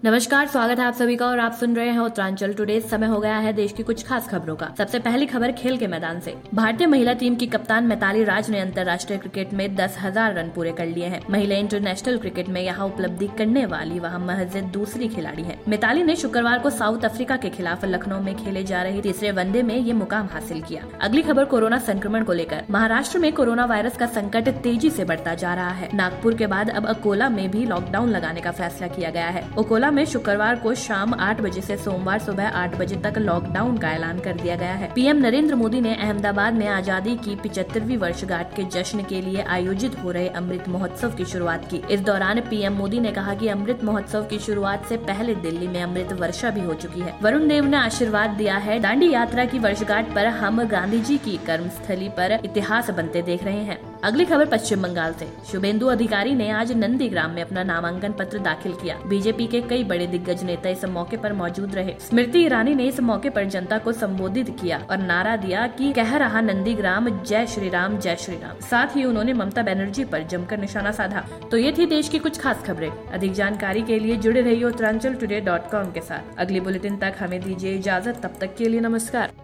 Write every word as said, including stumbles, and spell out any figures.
नमस्कार, स्वागत है आप सभी का और आप सुन रहे हैं उत्तरांचल टुडे। समय हो गया है देश की कुछ खास खबरों का। सबसे पहली खबर खेल के मैदान से। भारतीय महिला टीम की कप्तान मिताली राज ने अंतर्राष्ट्रीय क्रिकेट में दस हज़ार रन पूरे कर लिए हैं। महिला इंटरनेशनल क्रिकेट में यहां उपलब्धि करने वाली वह महज दूसरी खिलाड़ी है। मिताली ने शुक्रवार को साउथ अफ्रीका के खिलाफ लखनऊ में खेले जा रहे तीसरे वनडे में ये मुकाम हासिल किया। अगली खबर कोरोना संक्रमण को लेकर। महाराष्ट्र में कोरोना वायरस का संकट तेजी से बढ़ता जा रहा है। नागपुर के बाद अब अकोला में भी लॉकडाउन लगाने का फैसला किया गया है। अकोला में शुक्रवार को शाम आठ बजे से सोमवार सुबह आठ बजे तक लॉकडाउन का ऐलान कर दिया गया है। पीएम नरेंद्र मोदी ने अहमदाबाद में आजादी की पिचहत्तरवीं वर्षगांठ के जश्न के लिए आयोजित हो रहे अमृत महोत्सव की शुरुआत की। इस दौरान पीएम मोदी ने कहा कि अमृत महोत्सव की शुरुआत से पहले दिल्ली में अमृत वर्षा भी हो चुकी है। वरुण देव ने आशीर्वाद दिया है। दांडी यात्रा की वर्षगांठ पर हम गांधी जी की कर्मस्थली पर इतिहास बनते देख रहे हैं। अगली खबर पश्चिम बंगाल से। शुभेंदु अधिकारी ने आज नंदीग्राम में अपना नामांकन पत्र दाखिल किया। बीजेपी के कई बड़े दिग्गज नेता इस मौके पर मौजूद रहे। स्मृति ईरानी ने इस मौके पर जनता को संबोधित किया और नारा दिया कि कह रहा नंदीग्राम जय श्री राम जय श्री राम। साथ ही उन्होंने ममता बनर्जी पर जमकर निशाना साधा। तो ये थी देश की कुछ खास खबरें। अधिक जानकारी के लिए जुड़े रहिए उत्तरांचल टुडे डॉट कॉम के साथ। अगली बुलेटिन तक हमें दीजिए इजाजत। तब तक के लिए नमस्कार।